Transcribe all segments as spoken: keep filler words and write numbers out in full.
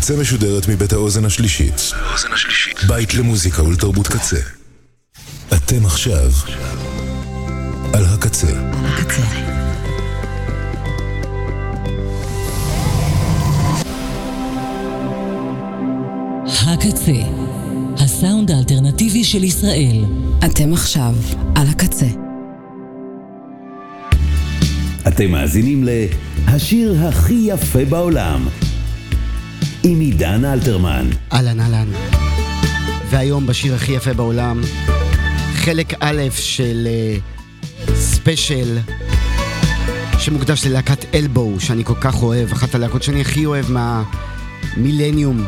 הקצה משודרת מבית האוזן השלישית. בית למוזיקה ולתרבות קצה. אתם עכשיו על הקצה. הקצה. הקצה, הסאונד האלטרנטיבי של ישראל. אתם עכשיו על הקצה. אתם מאזינים להשיר הכי יפה בעולם עם עידן אלתרמן. אהלן אהלן. והיום בשיר הכי יפה בעולם, חלק א' של uh, ספיישל שמוקדש ללהקת אלבו, שאני כל כך אוהב, אחת הלהקות שאני הכי אוהב מהמילניום.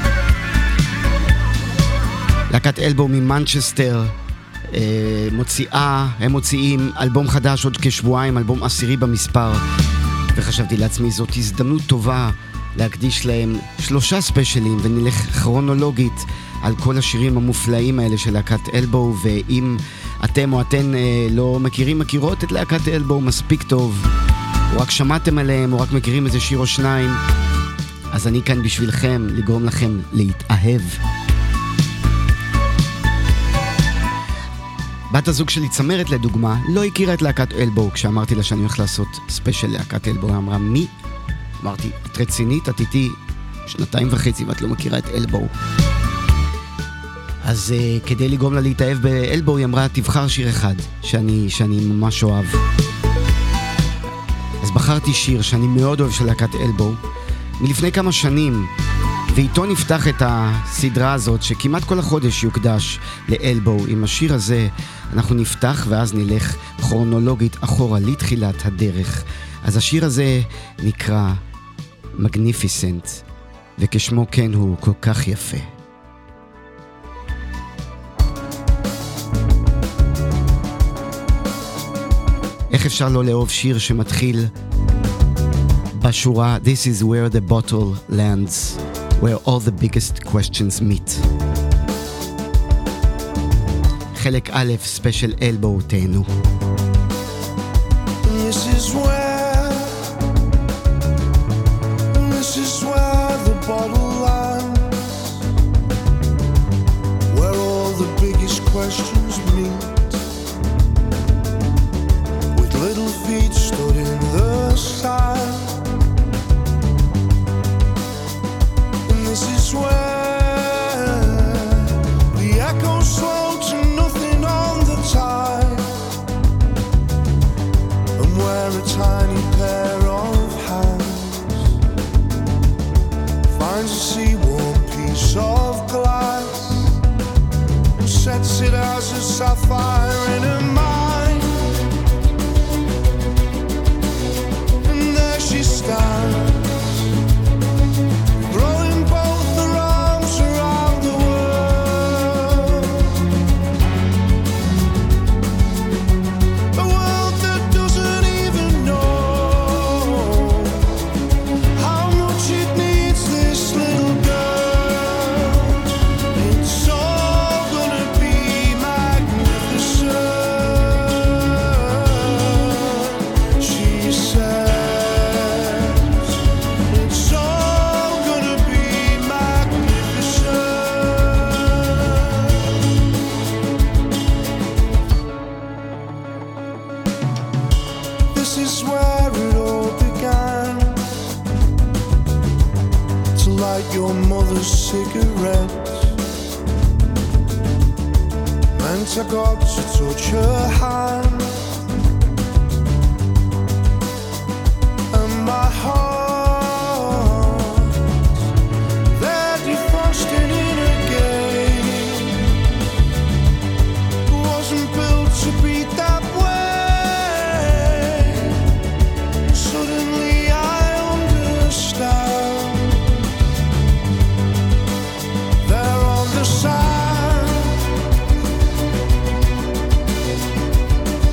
להקת אלבו ממנצ'סטר, uh, מוציאה, הם מוציאים אלבום חדש עוד כשבועיים, אלבום עשירי במספר, וחשבתי לעצמי זאת הזדמנות טובה להקדיש להם שלושה ספיישלים, ונלך כרונולוגית על כל השירים המופלאים האלה של להקת אלבו. ואם אתם או אתן אה, לא מכירים, מכירות את להקת אלבו מספיק טוב, או רק שמעתם עליהם, או רק מכירים איזה שיר או שניים, אז אני כאן בשבילכם, לגרום לכם להתאהב. בת הזוג שלי צמרת לדוגמה לא הכירה את להקת אלבו. כשאמרתי לה שאני הולך לעשות ספיישל להקת אלבו, היא אמרה מי? אמרתי, את רצינית? את איתי שנתיים וחצי ואת לא מכירה את אלבו. אז uh, כדי לגרום לה להתאהב באלבו, היא אמרה, תבחר שיר אחד שאני, שאני ממש אוהב. אז בחרתי שיר שאני מאוד אוהב של להקת אלבו מלפני כמה שנים, ואיתו נפתח את הסדרה הזאת שכמעט כל החודש יוקדש לאלבו. עם השיר הזה אנחנו נפתח ואז נלך כרונולוגית אחורה לתחילת הדרך. אז השיר הזה נקרא מגניפיסנט, וכשמו כן הוא כל כך יפה. איך אפשר לא לאהוב שיר שמתחיל בשורה This is where the bottle lands, where all the biggest questions meet. חלק א', ספיישל אלבו, תהנו. This is where This is where the bottle lands, where all the biggest questions meet, with little feet stood in the sand. And this is where the echoes slow to nothing on the tide, and where a tiny pair of hands finds a sea-warm piece of glass and sets it as a sapphire in her mind. And there she stands, throwing both her arms around the world, a world that doesn't even know how much it needs this little girl. It's all gonna be magnificent, she says. It's all gonna be magnificent. This is where it all began, to light your mother's cigarettes, meant I got to touch her hand, and my heart, they're defrosting in again, wasn't built to beat that way. Suddenly I understand, they're on the sand,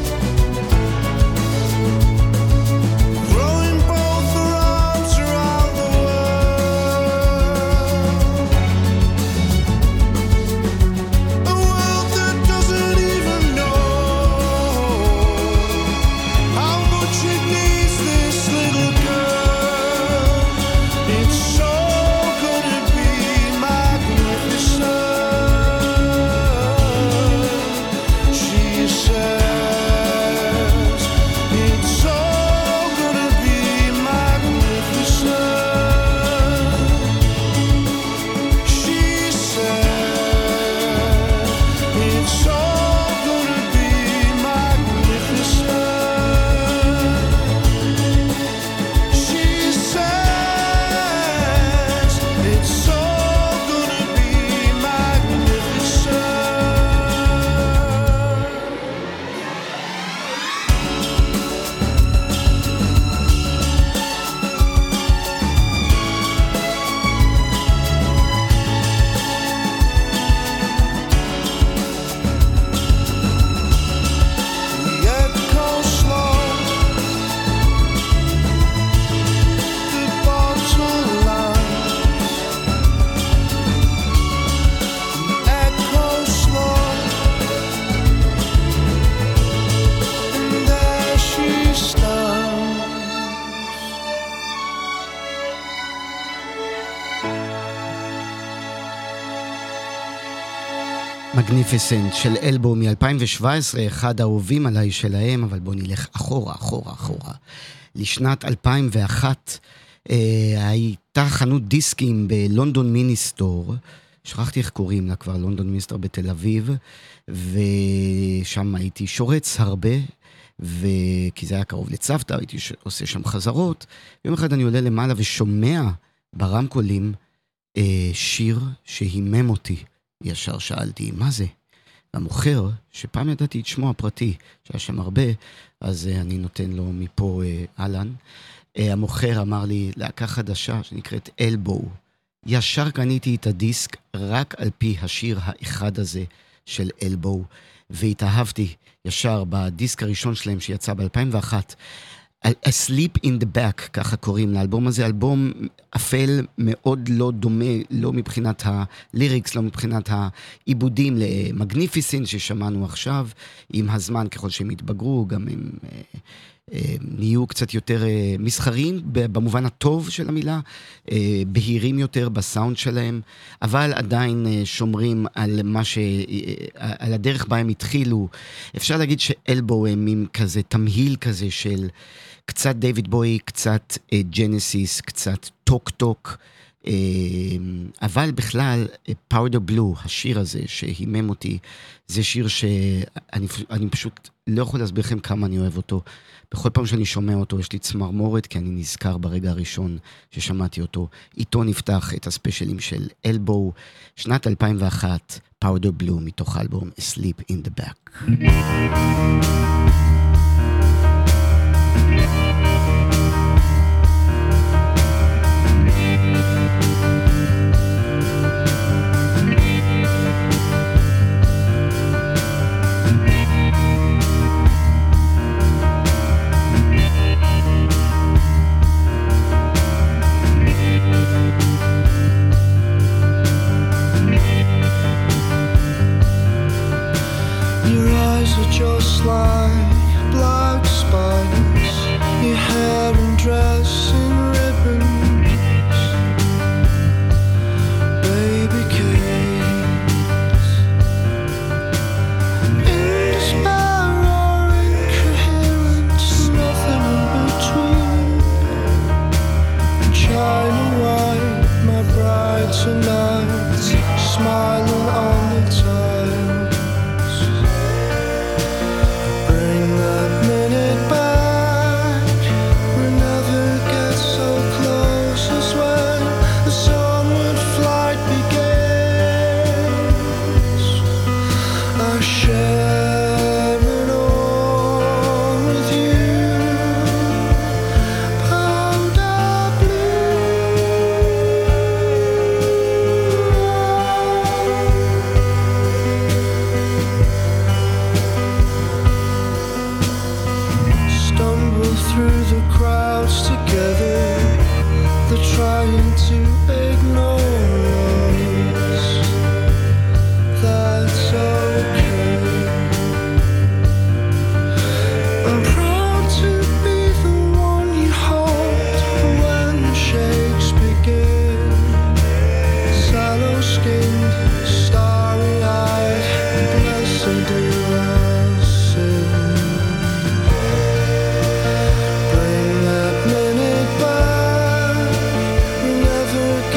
Magnificent של אלבו מ-אלפיים שבע עשרה, אחד האהובים עליי שלהם, אבל בוא נלך אחורה, אחורה, אחורה. לשנת אלפיים ואחת אה, הייתה חנות דיסקים בלונדון מיניסטור, שכחתי איך קוראים לה כבר, לונדון מיניסטור בתל אביב, ושם הייתי שורץ הרבה, וכי זה היה קרוב לצוותא, הייתי עושה שם חזרות. יום אחד אני עולה למעלה ושומע ברמקולים אה, שיר שהימם אותי. ישר שאלתי, מה זה? והמוכר, שפעם ידעתי את שמו הפרטי, שהיה שם הרבה, אז uh, אני נותן לו מפה uh, אלן. Uh, המוכר אמר לי, להקה חדשה שנקראת אלבו. ישר קניתי את הדיסק רק על פי השיר האחד הזה של אלבו, והתאהבתי ישר בדיסק הראשון שלהם שיצא ב-אלפיים ואחת. A Sleep in the Back, ככה קוראים לאלבום הזה, אלבום אפל מאוד לא דומה, לא מבחינת הליריקס, לא מבחינת העיבודים למגניפיסנט ששמענו עכשיו, עם הזמן ככל שהם התבגרו, גם הם אה, אה, נהיו קצת יותר אה, מסחריים, במובן הטוב של המילה, אה, בהירים יותר בסאונד שלהם, אבל עדיין אה, שומרים על מה ש... אה, על הדרך בה הם התחילו. אפשר להגיד שאלבו הם עם כזה תמהיל כזה של... קצת דיוויד בוי, קצת אה, ג'נסיס, קצת טוק טוק, אה, אבל בכלל, פאודר בלו, השיר הזה שהימם אותי, זה שיר שאני אני פשוט לא יכול להסביר לכם כמה אני אוהב אותו. בכל פעם שאני שומע אותו, יש לי צמרמורת, כי אני נזכר ברגע הראשון ששמעתי אותו. איתו נפתח את הספיישלים של אלבו, שנת אלפיים ואחת, פאודר בלו, מתוך האלבום A Sleep in the Back. Just like black spiders, your hair and dress in ribbons, baby cakes, in despair or incoherence, nothing in between. China white, my bride tonight, smiling on the tide. Never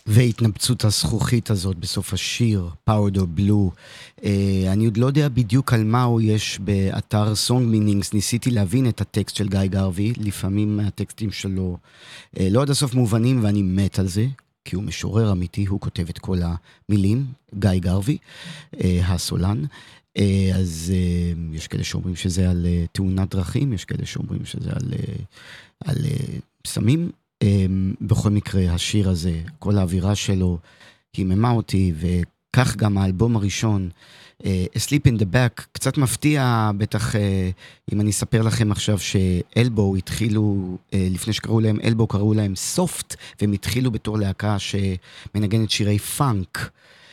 והתנפצות הזכוכית הזאת בסוף השיר, Powder Blue. Uh, אני עוד לא יודע בדיוק על מה הוא יש באתר Song Meanings, ניסיתי להבין את הטקסט של גיא גרווי, לפעמים הטקסטים שלו uh, לא עד הסוף מובנים ואני מת על זה, כי הוא משורר אמיתי, הוא כותב את כל המילים, גיא גרווי, uh, הסולן. Uh, אז uh, יש כאלה שאומרים שזה על uh, תאונת דרכים, יש כאלה שאומרים שזה על, uh, על uh, סמים, בכל מקרה, השיר הזה, כל האווירה שלו, היממה אותי, וכך גם האלבום הראשון, A Sleep in the Back, קצת מפתיע, בטח אם אני אספר לכם עכשיו שאלבו התחילו, לפני שקראו להם אלבו, קראו להם סופט, והם התחילו בתור להקה שמנגנת שירי פאנק.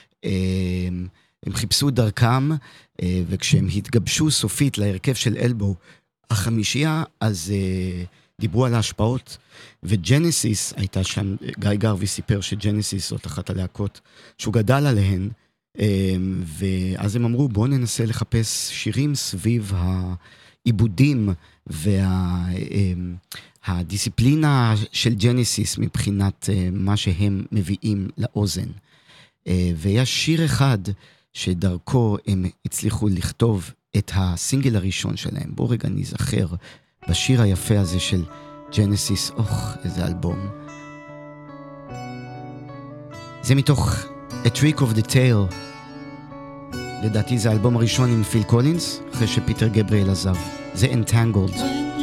הם חיפשו את דרכם, וכשהם התגבשו סופית להרכב של אלבו החמישייה, אז דיברו על ההשפעות, וג'נסיס הייתה שם, גיא גרווי סיפר שג'נסיס זאת אחת הלהקות שהוא גדל עליהן, ואז הם אמרו בואו ננסה לחפש שירים סביב העיבודים והדיסציפלינה של ג'נסיס מבחינת מה שהם מביאים לאוזן. ויש שיר אחד שדרכו הם הצליחו לכתוב את הסינגל הראשון שלהם. בואו רגע נזכר בשיר היפה הזה של ג'נסיס, אוח, איזה אלבום. זה מתוך A Trick of the Tail. לדעתי זה האלבום הראשון עם פיל קולינס, אחרי שפיטר גבריאל עזב. זה Entangled.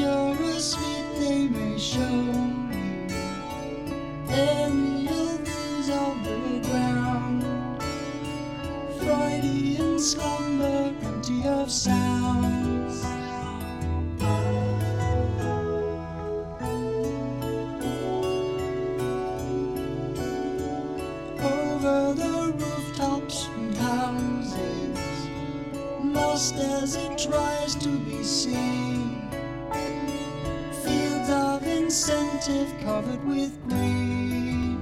As it tries to be seen, fields of incentive covered with green.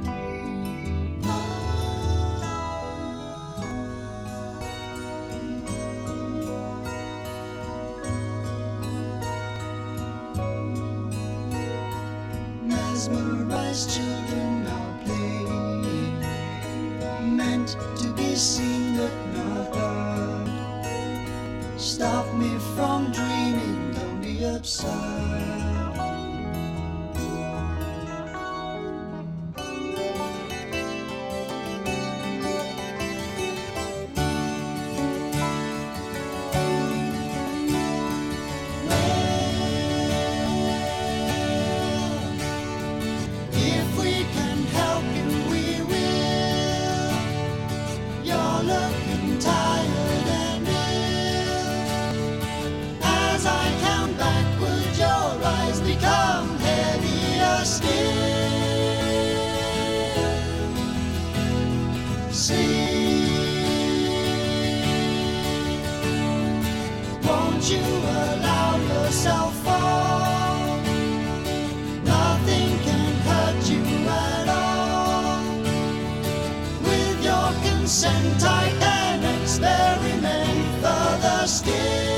Mesmerized children now play, meant to be seen but not heard. Stop me from dreaming, don't be absurd. If we can help you, we will. You're looking tired and as I count backward, your eyes become heavier still. Sleep. Won't you allow yourself fall? Nothing can hurt you at all. With your consent, I can experiment further still.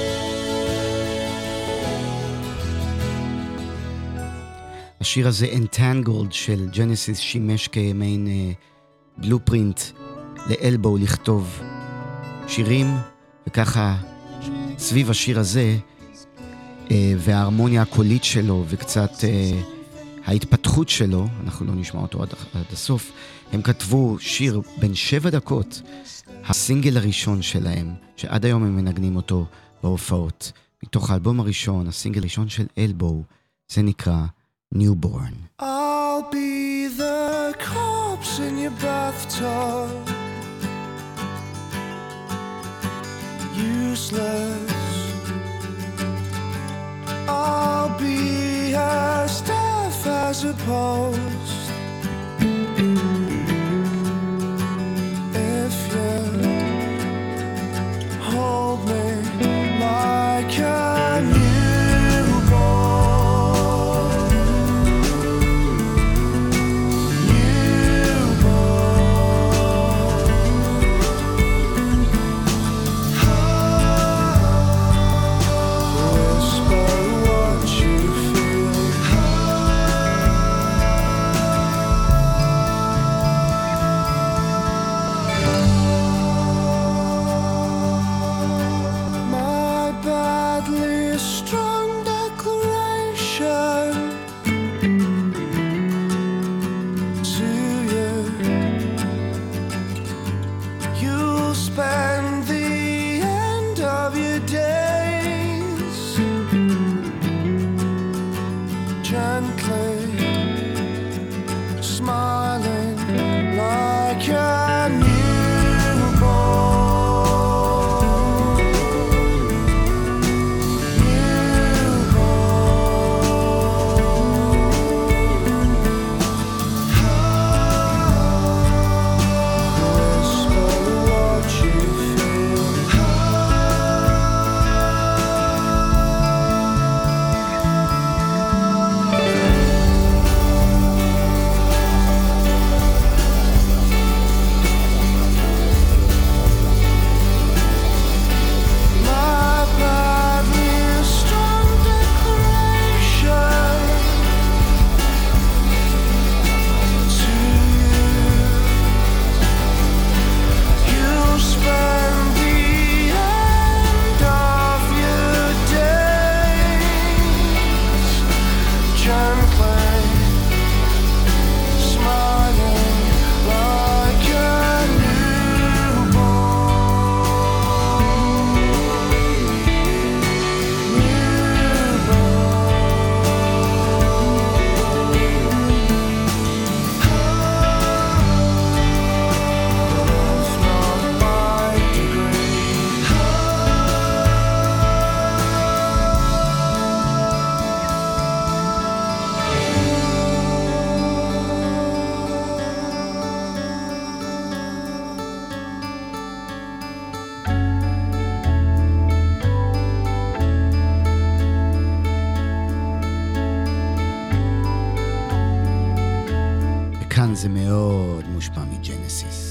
השיר הזה Entangled של ג'נסיס שימש כמין בלופרינט לאלבו לכתוב שירים, וככה סביב השיר הזה וההרמוניה הקולית שלו וקצת ההתפתחות שלו, אנחנו לא נשמע אותו עד, עד הסוף, הם כתבו שיר בין שבע דקות, הסינגל הראשון שלהם, שעד היום הם מנגנים אותו בהופעות, מתוך האלבום הראשון, הסינגל הראשון של אלבו, זה נקרא Newborn. I'll be the corpse in your bathtub, useless. I'll be as deaf as a post if you hold me like a זה מאוד מושפע מג'נסיס.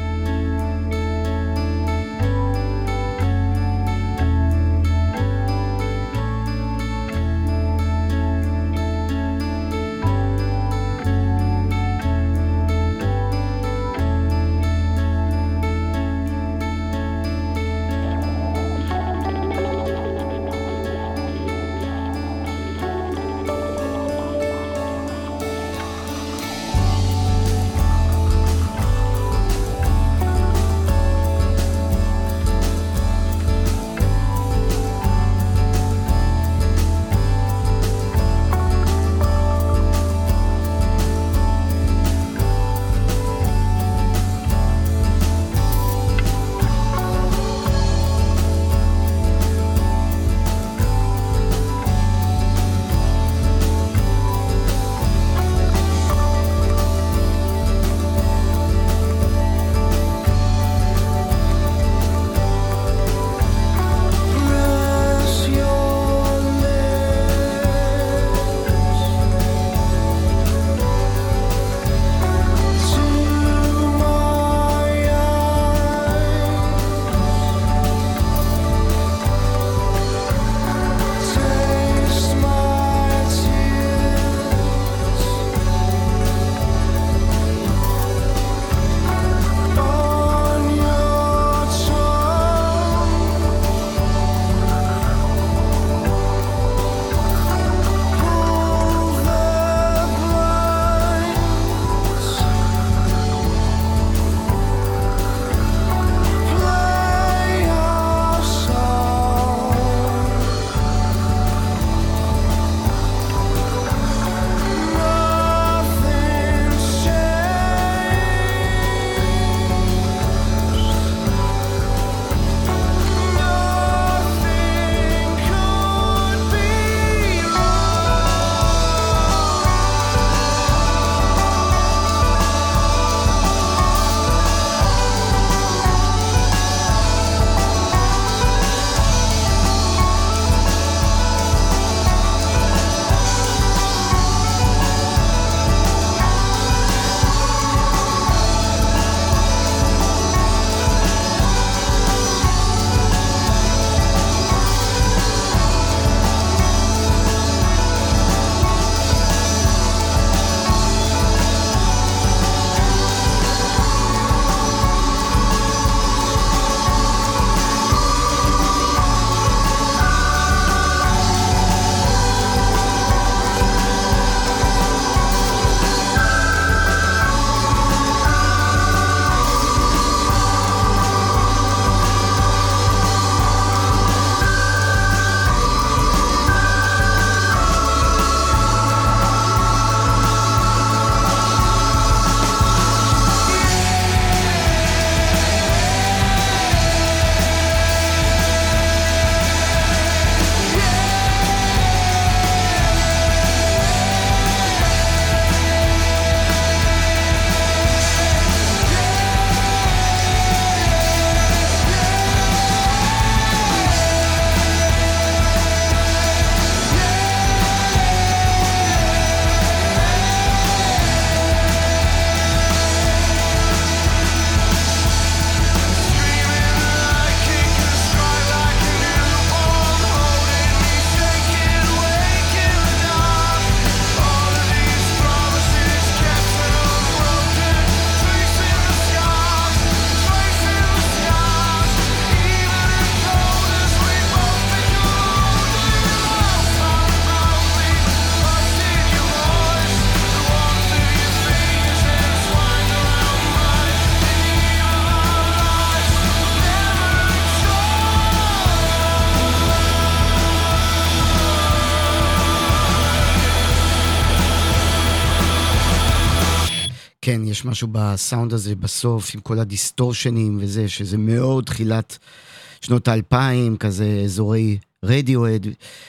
כן, יש משהו בסאונד הזה בסוף, עם כל הדיסטורשנים וזה, שזה מאוד תחילת שנות האלפיים, כזה אזורי רדיואד,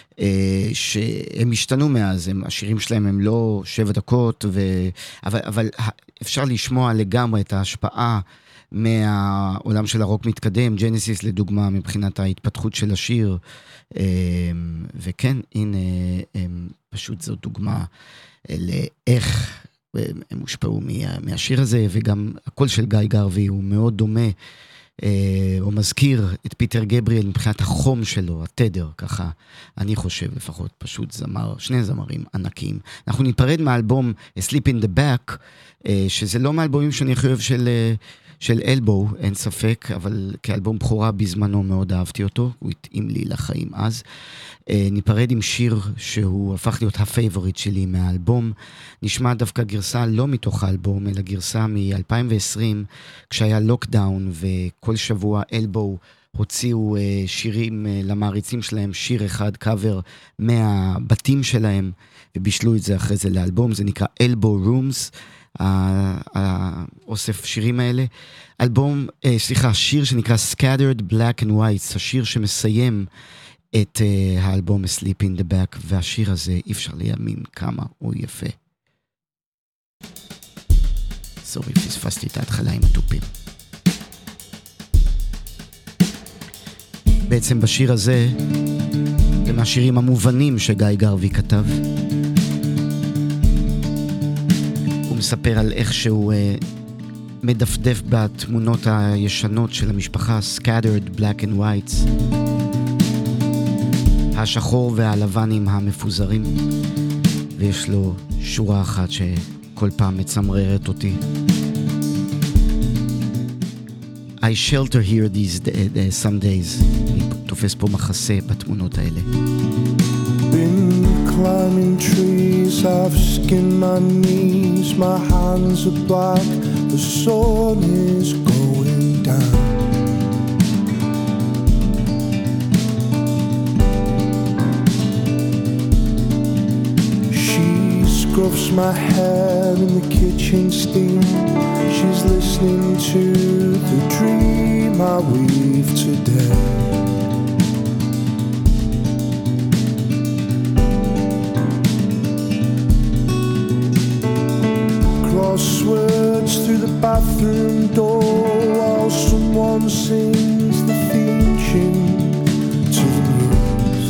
אה, שהם השתנו מאז, הם, השירים שלהם הם לא שבע דקות, ו... אבל, אבל אפשר לשמוע לגמרי את ההשפעה מהעולם של הרוק מתקדם, ג'נסיס לדוגמה, מבחינת ההתפתחות של השיר, אה, וכן, הנה, אה, פשוט זו דוגמה לאיך הם הושפעו מהשיר הזה, וגם הקול של גיא גרווי הוא מאוד דומה, הוא מזכיר את פיטר גבריאל מבחינת החום שלו, התדר, ככה אני חושב לפחות, פשוט זמר, שני זמרים ענקיים. אנחנו ניפרד מהאלבום Sleep in the Back, שזה לא מהאלבומים שאני חושב של, של אלבו, אין ספק, אבל כאלבום בחורה בזמנו מאוד אהבתי אותו, הוא התאים לי לחיים אז. ניפרד עם שיר שהוא הפך להיות הפייבוריט שלי מהאלבום, נשמע דווקא גרסה לא מתוך האלבום, אלא גרסה מ-אלפיים ועשרים, כשהיה לוקדאון, וכל שבוע אלבו הוציאו שירים למעריצים שלהם, שיר אחד, קאבר מהבתים שלהם, ובישלו את זה אחרי זה לאלבום, זה נקרא אלבו רומס, האוסף שירים האלה, אלבום, סליחה, שיר שנקרא Scattered Black and White, השיר שמסיים את uh, האלבום Sleep in the Back, והשיר הזה אי אפשר לימין כמה הוא יפה. סורי, פספסתי את ההתחלה עם הטופים. בעצם בשיר הזה, זה מהשירים המובנים שגיא גרווי כתב. הוא מספר על איך שהוא uh, מדפדף בתמונות הישנות של המשפחה, Scattered Black and Whites, השחור והלבנים המפוזרים, ויש לו שורה אחת שכל פעם מצמררת אותי. I shelter here these uh, some days. אני תופס פה מחסה בתמונות האלה. Been climbing trees, I've skinned my knees, my hands are black, the sun is going down. Scruffs my hair in the kitchen steam. She's listening to the dream I weave today. Crosswords through the bathroom door while someone sings the theme tune to the news.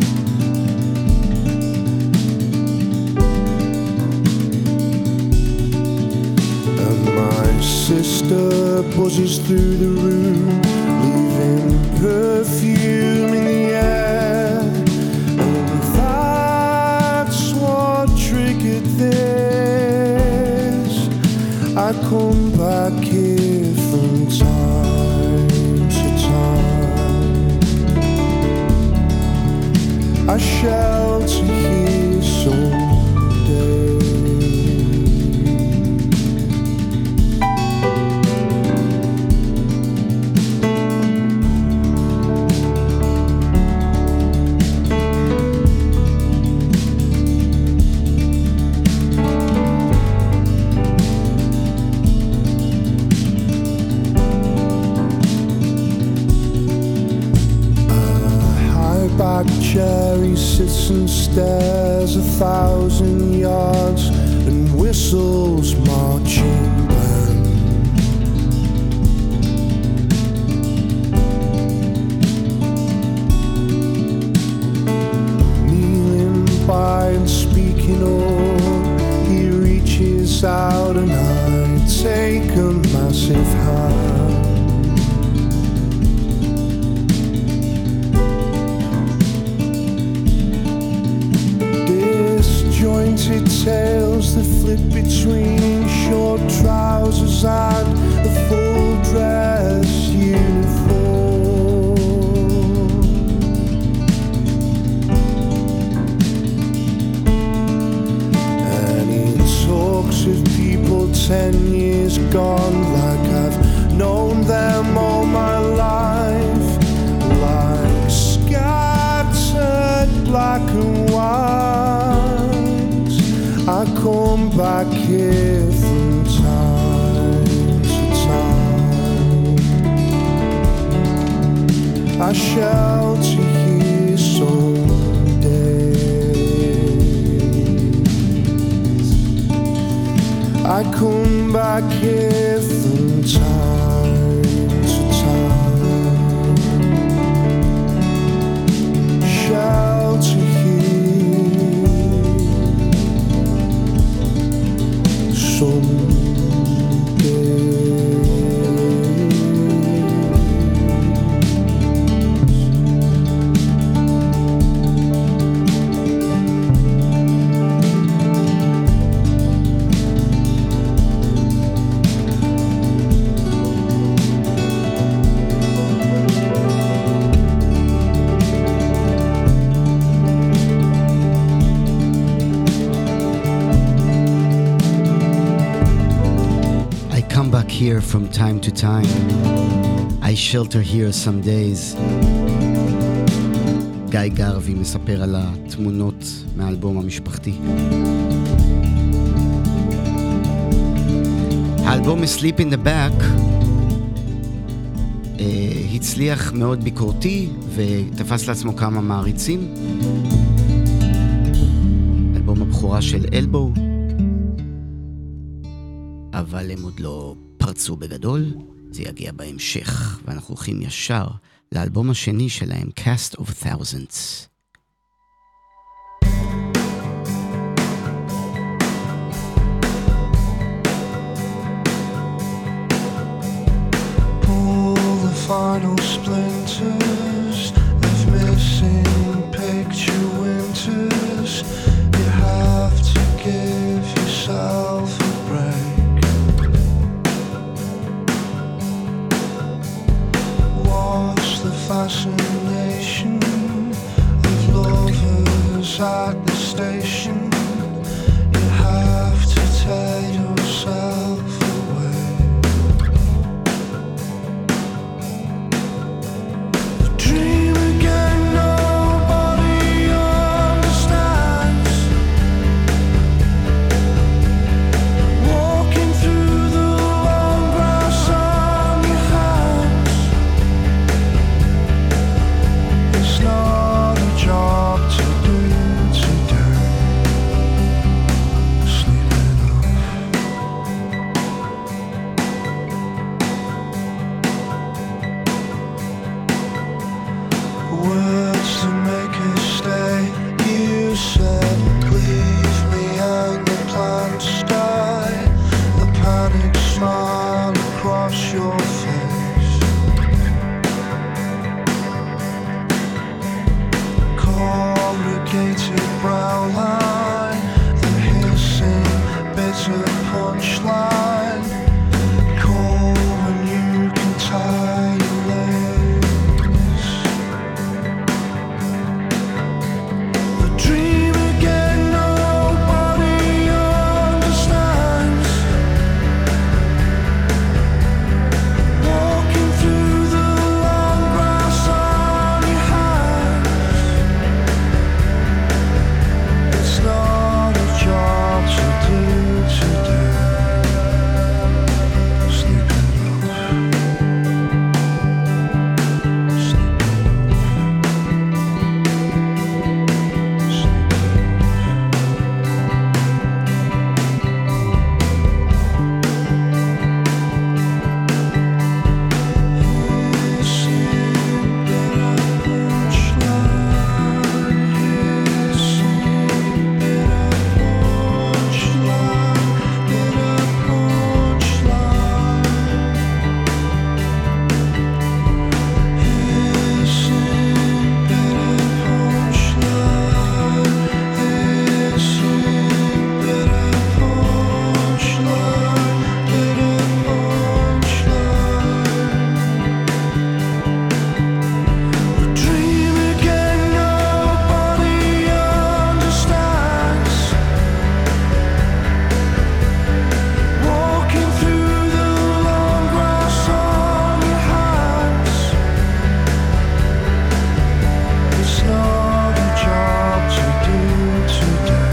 Sister buzzes through the room, leaving perfume in the air, and that's what triggered this. I come back here from time to time. I shelter here someday. Cherry sits and stares a thousand yards and whistles marching band. Kneeling by and speaking all, he reaches out and I take a massive hand. Jointed tails that flit between short trousers and a full dress uniform. And he talks of people ten years gone like I've known them all my life, like scattered black and white. I come back here from time to time. I shelter here some days. I come back here from time to time. Shelter here here from time to time. I shelter here some days. גיא גרווי מספר על התמונות מהאלבום המשפחתי. האלבום Sleep in the Back uh, הצליח מאוד ביקורתי ותפס לעצמו כמה מעריצים. אלבום הבכורה של אלבו, אבל הם עוד לא פרצו בגדול, זה יגיע בהמשך, ואנחנו הולכים ישר לאלבום השני שלהם, Cast of Thousands. Final splinters of missing picture winters. You have to give yourself a break. Watch the fascination of lovers at the station. You have to tear yourself away. Dream again, nobody understands. Walking through the long grass on your hands. It's not a job to do today. Sleeping off. Words to make us stay. You said, leave me and the plants die. The panic smile across your face. Corrugated brow line, the hissing bitter punchline. Call when you can tie your legs. Dream again, nobody understands. Walking through the long grass on your hands. It's not a job to do today. Sleeping off. Sleeping Dream again, nobody understands. Walking through the long grass on your hands. It's not a job to do today.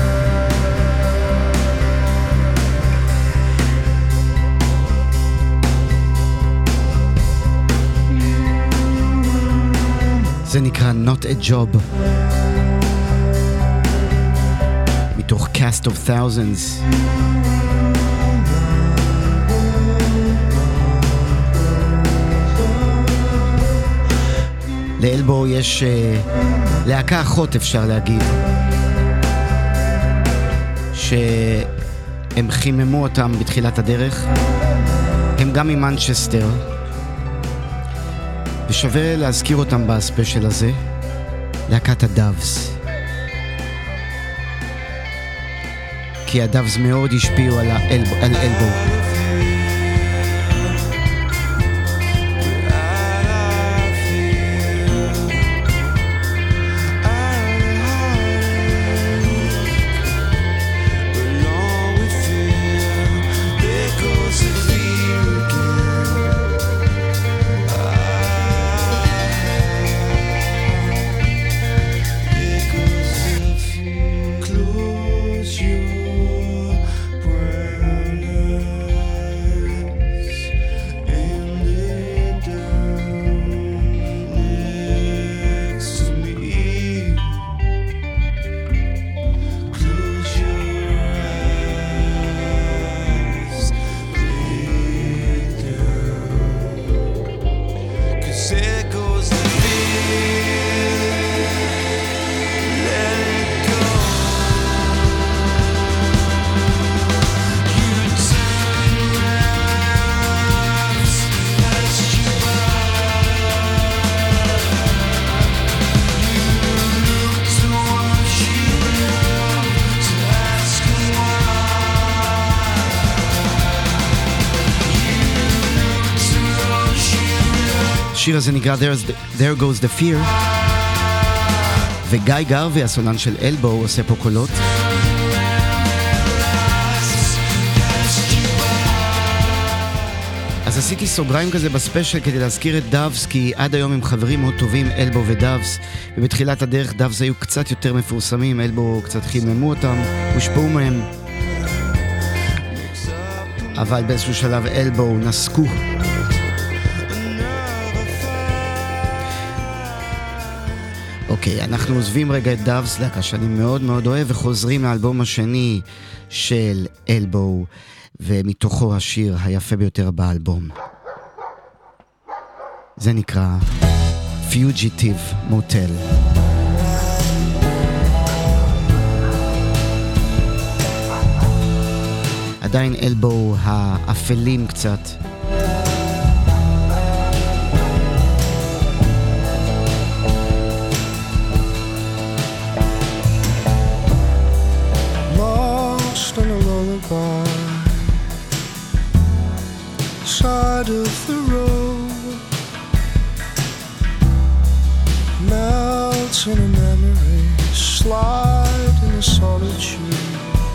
זה נקרא Not a Job, מתוך Cast of Thousands. לאלבו יש uh, להקה אחות, אפשר להגיד, שהם חיממו אותם בתחילת הדרך. הם גם ממנצ'סטר, ושווה להזכיר אותם בספיישל הזה, להקת הדאבס. כי הדאבס מאוד השפיעו על האלבו, על אלבו. Along with fear, there goes the fear again. השיר הזה נקרא There's the, There Goes the Fear, וגיא גרווי, הסולן של אלבו, עושה פה קולות. אז עשיתי סוגריים כזה בספיישל כדי להזכיר את דאבס, כי עד היום הם חברים מאוד טובים, אלבו ודאבס, ובתחילת הדרך דאבס היו קצת יותר מפורסמים, אלבו קצת חיממו אותם, הושפעו מהם, אבל באיזשהו שלב אלבו נסקו. אוקיי, אנחנו עוזבים רגע את דאבס, להקה שאני מאוד מאוד אוהב, וחוזרים לאלבום השני של אלבו, ומתוכו השיר היפה ביותר באלבום. זה נקרא Fugitive Motel. עדיין אלבו האפלים קצת. Lost in a lullaby, side of the road, melt in a memory, slide in a solitude,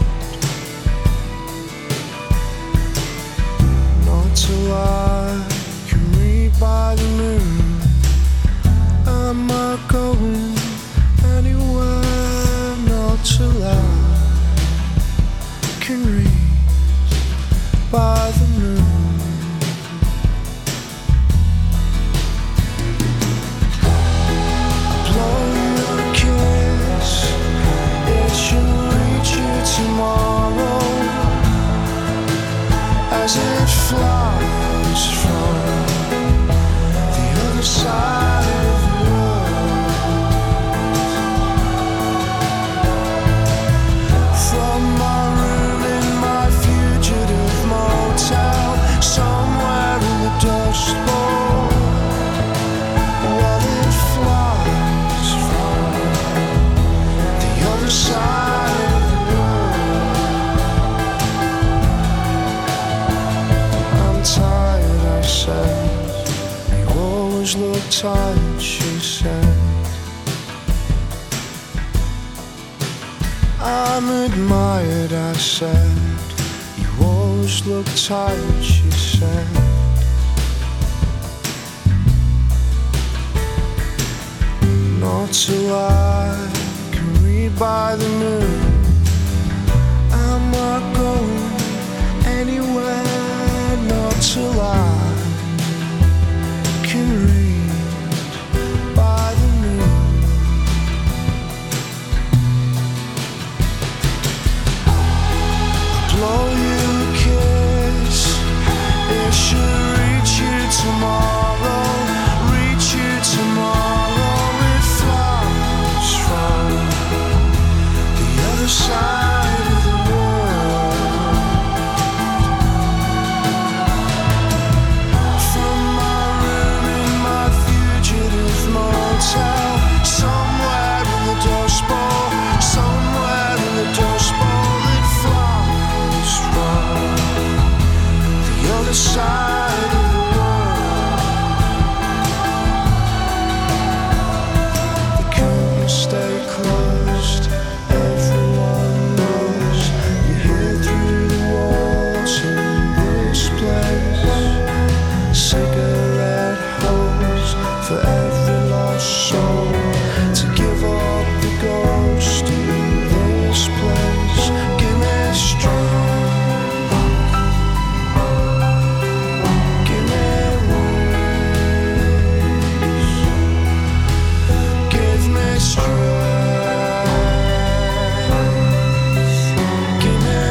not till I can read by the moon. Am I going anywhere? Not till I can read by the moon. Tomorrow, as it flies from the other side of the world, from my room in my fugitive motel, somewhere in the Dust Bowl, while it flies from the other side. You always look tired, she said. I'm admired, I said. You always look tired, she said. Not till I can read by the moon. Am I going anywhere? Not till I can read by the moon. Blow you a kiss, it should reach you tomorrow, reach you tomorrow. It flies from the other side of the world, from my room in my fugitive motel, somewhere in the Dust Bowl, somewhere in the Dust Bowl. It flies from the other side of the world. The curtains stay closed, everyone knows you hear through the walls in this place. Cigarette holes for every lost soul, to give up the ghost in this place. Give me strength, give me wings, give me strength, give me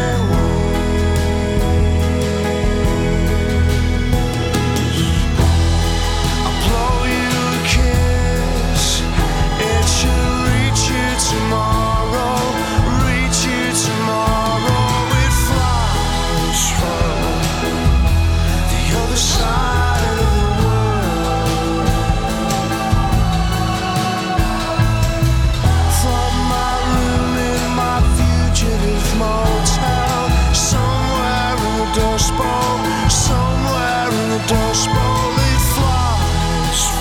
wings. I'll blow you a kiss, it should reach you tomorrow, reach you tomorrow. It flies from the other side of the world, from my room in my fugitive motel, somewhere in the Dust Bowl, somewhere in the Dust Bowl. It flies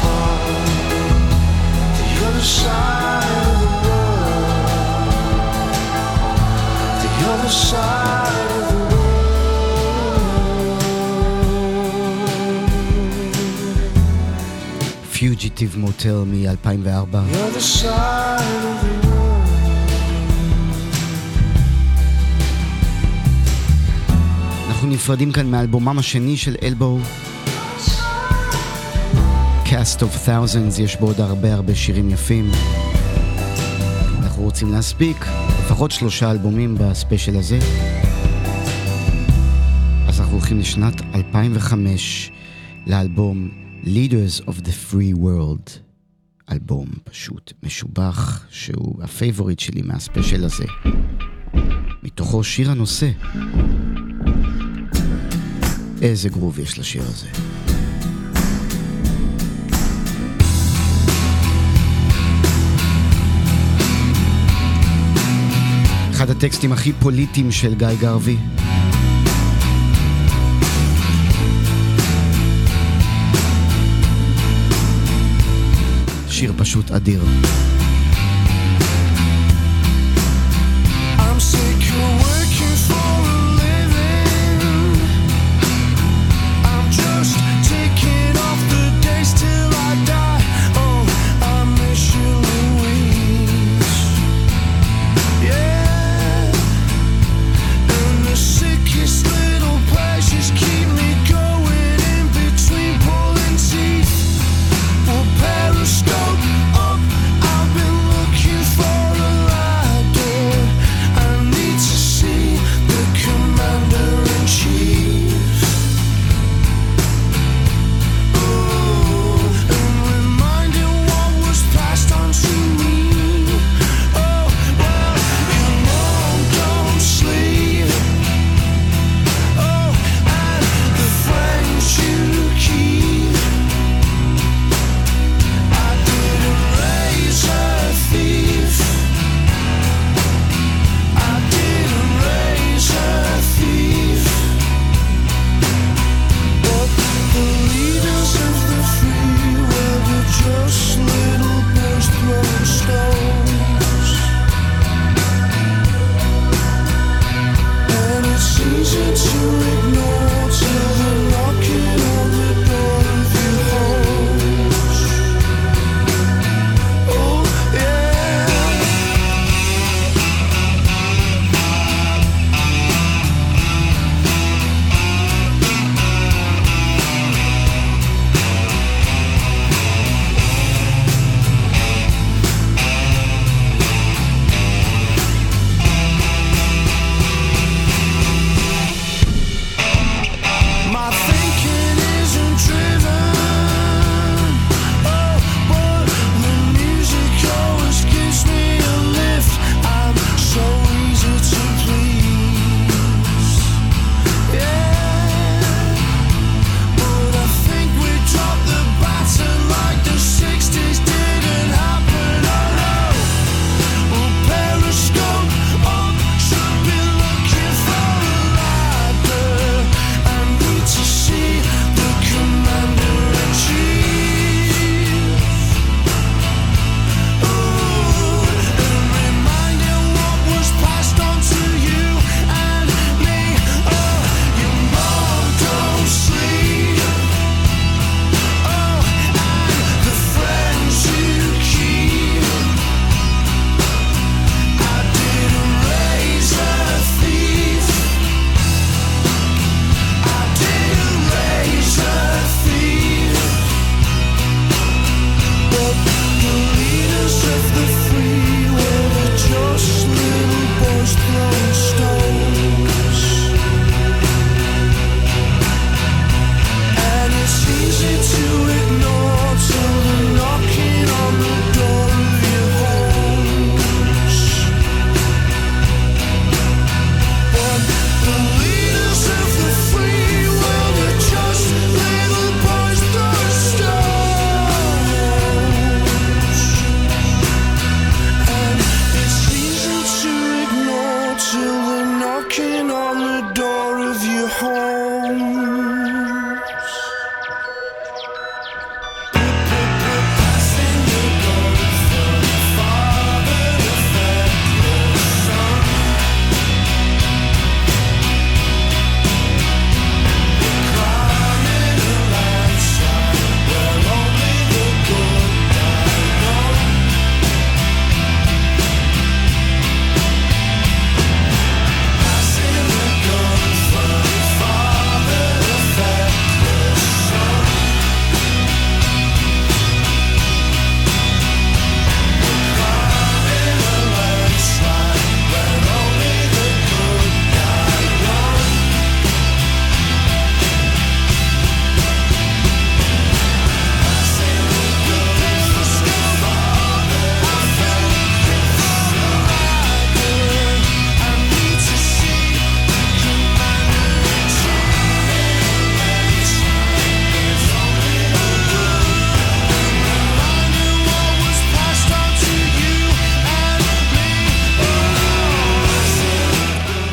Fugitive Motel מ-אלפיים וארבע. You're the side of the world. אנחנו נפרדים כאן מאלבומם השני של אלבו, Cast of Thousands. יש בו עוד הרבה הרבה שירים יפים. אנחנו רוצים להספיק לפחות שלושה אלבומים בספיישל הזה, אז אנחנו הולכים לשנת אלפיים וחמש לאלבום Leaders of the Free World. אלבום פשוט משובח שהוא הפייבוריט שלי מהספיישל הזה, מתוכו שיר הנושא. איזה גרוב יש לשיר הזה. אחד הטקסטים הכי פוליטיים של גיא גרווי. שיר פשוט אדיר. I'm sick of working for a living. I'm just taking off the days till I die. Oh, I miss you, Louise. Yeah. And the sickest little pleasures keep me going in between pulling teeth. Well, periscope up, I've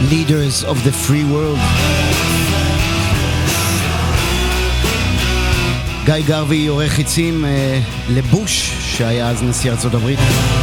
Leaders of the Free World. גיא גרווי יורה חיצים אה, לבוש, שהיה אז נשיא ארצות הברית.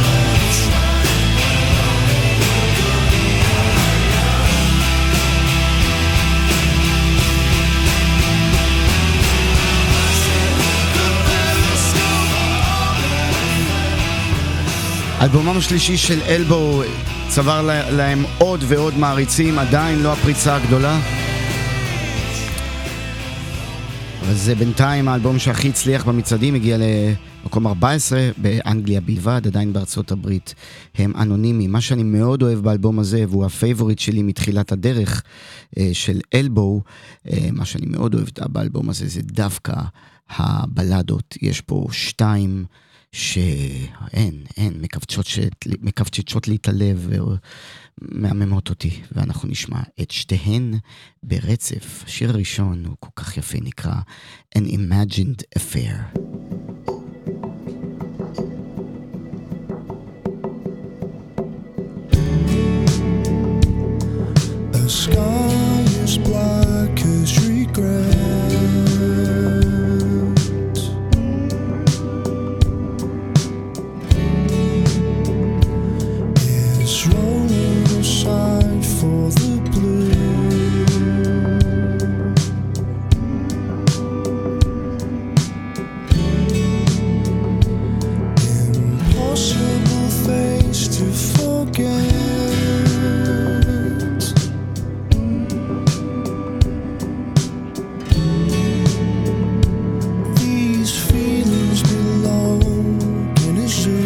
אלבומם השלישי של אלבו צבר להם עוד ועוד מעריצים, עדיין לא הפריצה הגדולה. אבל זה בינתיים האלבום שהכי הצליח במצעדים, הגיע למקום ארבע עשרה באנגליה בלבד, עדיין בארצות הברית הם אנונימיים. מה שאני מאוד אוהב באלבום הזה, והוא הפייבוריט שלי מתחילת הדרך של אלבו, מה שאני מאוד אוהב באלבום הזה זה דווקא הבלדות. יש פה שתיים שאין, אין, מקבצ'צ'ות לי את הלב ומהממות אותי, ואנחנו נשמע את שתיהן ברצף. השיר הראשון הוא כל כך יפה, נקרא An Imagined Affair. The sky is black as regret. Rolling aside for the blue. Impossible things to forget. These feelings belong in a zoo.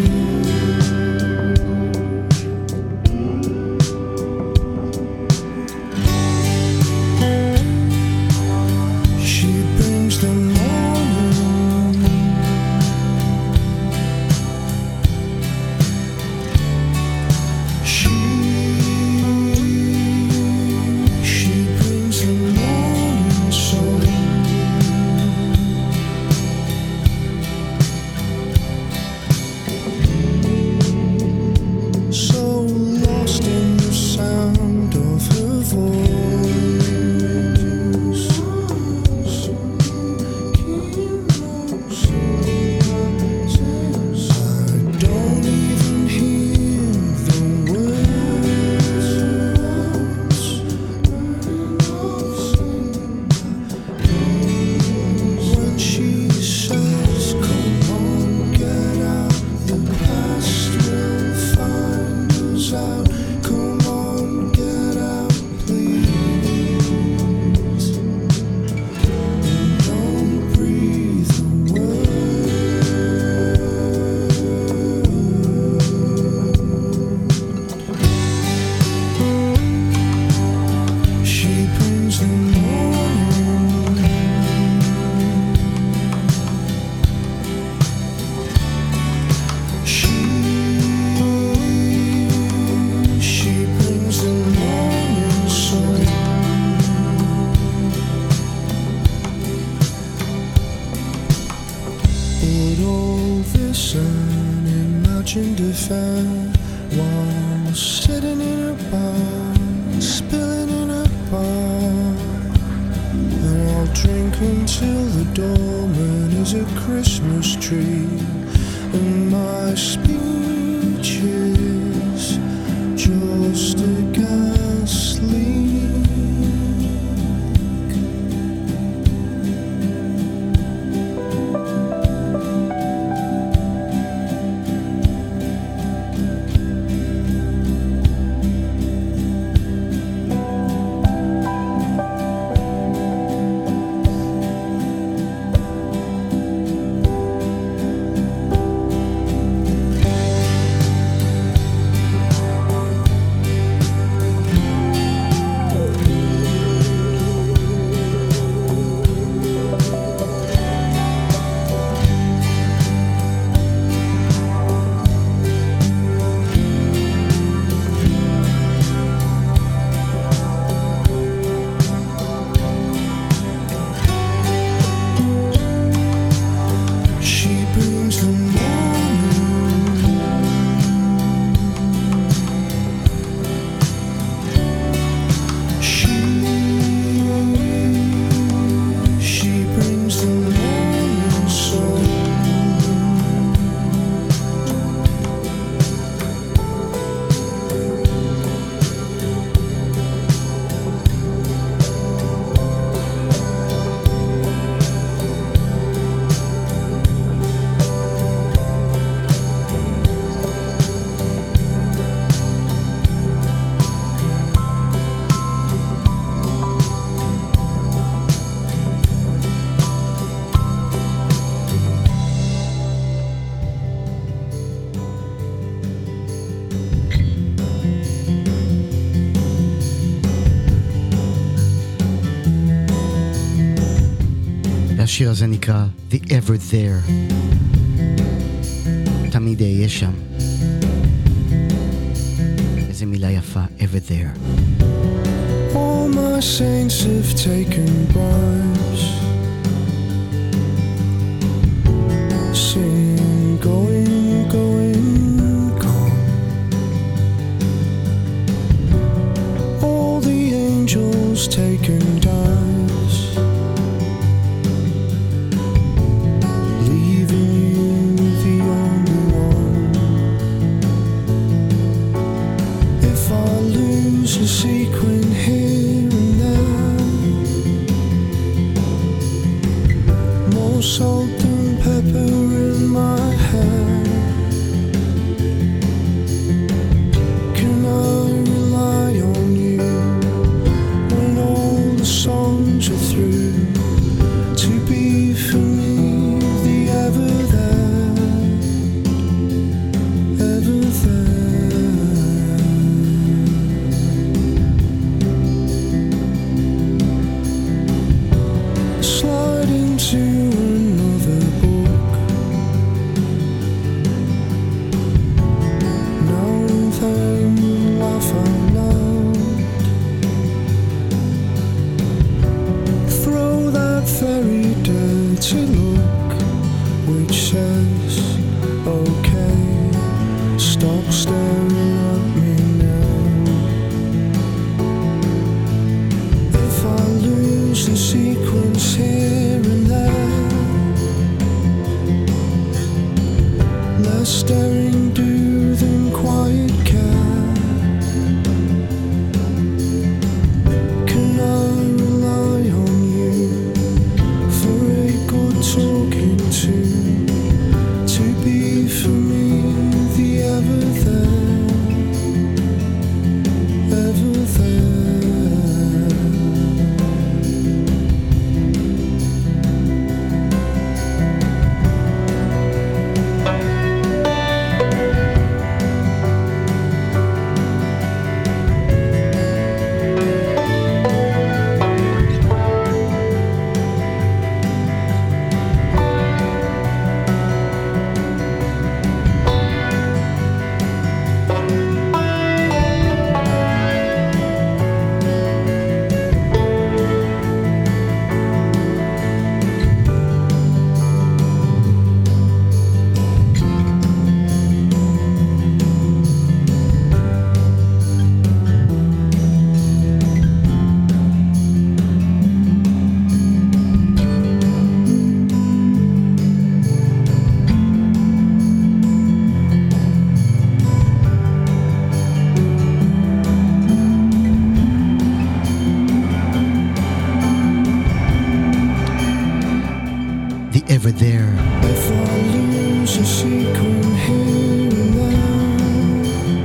השיר הזה נקרא The Ever There. תמיד אהיה שם. איזה מילה יפה, Ever There. All my saints have taken bribes, saying going, going, gone. All the angels taken dives, leaving you the only one. If I lose a sequin here and there, more salt than pepper in my hair, can I rely on you when all the songs are through, to be for me the ever there, ever there. Slide into another book, now and then laugh out loud, throw that very dirty look which says, okay, stop staring at me now. If I lose the sequence here and there, less staring do than quiet care. Can I rely on you for a good talking to, to be for me the ever there, ever there. The Ever There. If I lose a sequin here and there,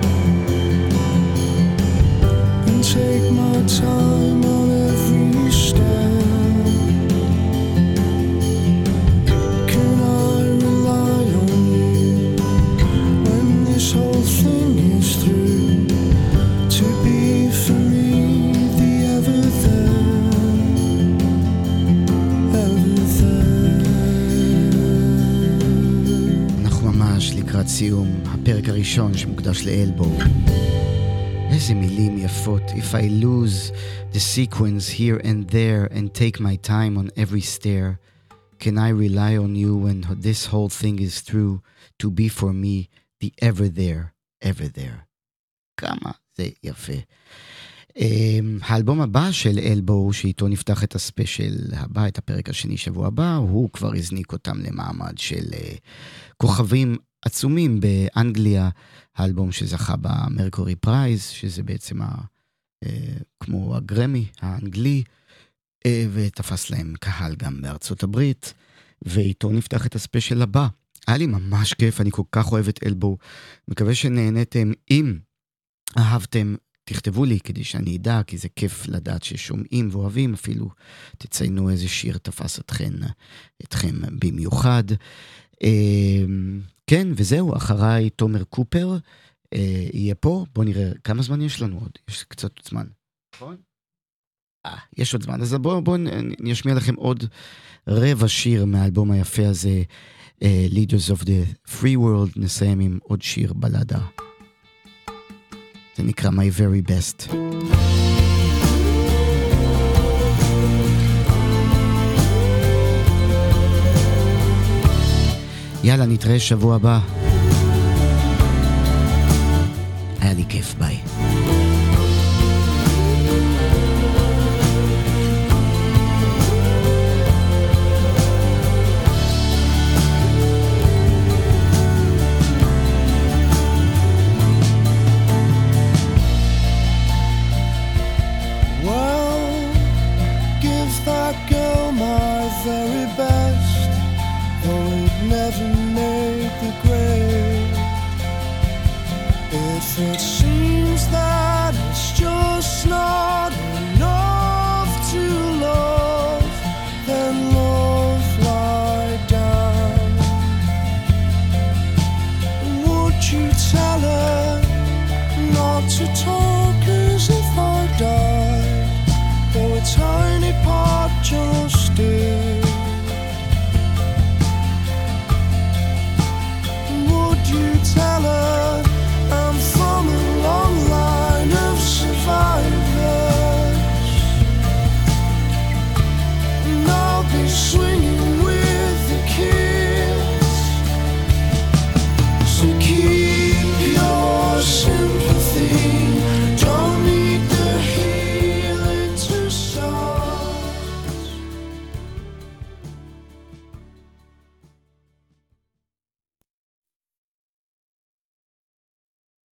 and take my time on every step, can I rely on you when this whole thing is through, to be for me the ever there, ever there. אנחנו ממש לקראת סיום הפרק הראשון שמוקדש לאלבו. איזה מילים יפות. If I lose the sequence here and there and take my time on every stair, can I rely on you when this whole thing is through, to be for me the ever there, ever there. כמה זה יפה. Um, האלבום הבא של אלבו, שאיתו נפתח את הספיישל הבא, את הפרק השני שבוע הבא, הוא כבר הזניק אותם למעמד של uh, כוכבים עצומים באנגליה, האלבום שזכה במרקורי פרייז, שזה בעצם ה, uh, כמו הגרמי האנגלי, uh, ותפס להם קהל גם בארצות הברית, ואיתו נפתח את הספיישל הבא. היה לי ממש כיף, אני כל כך אוהב את אלבו, מקווה שנהנתם. אם אהבתם, תכתבו לי כדי שאני אדע, כי זה כיף לדעת ששומעים ואוהבים, אפילו תציינו איזה שיר תפס אתכם, אתכם במיוחד. כן, וזהו, אחריי תומר קופר יהיה פה. בוא נראה כמה זמן יש לנו עוד, יש קצת זמן, נכון? יש עוד זמן, אז בואו בוא, אני אשמיע לכם עוד רבע שיר מהאלבום היפה הזה, uh, Leaders of the Free World. נסיים עם עוד שיר בלדה. זה נקרא My Very Best. יאללה, נתראה שבוע הבא. היה לי כיף, ביי. Very best, though it never made the grade. If it seems that it's just not